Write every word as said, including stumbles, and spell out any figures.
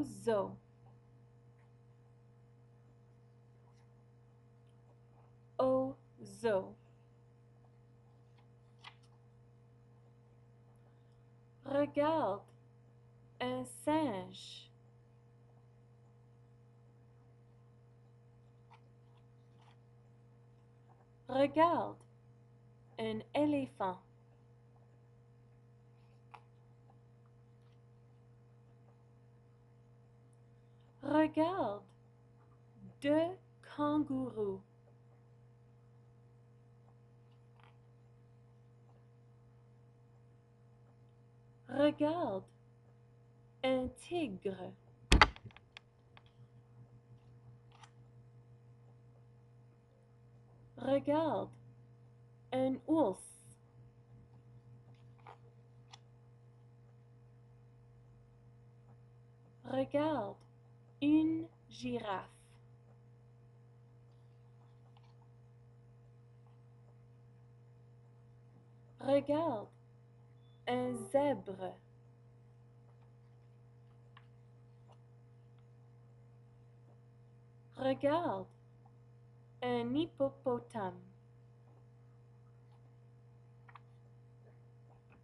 Oiseau. Oiseau. Regarde, un singe. Regarde, un éléphant. Regarde, deux kangourous. Regarde, un tigre. Regarde, un ours. Regarde, une girafe. Regarde, un zèbre. Regarde, un hippopotame.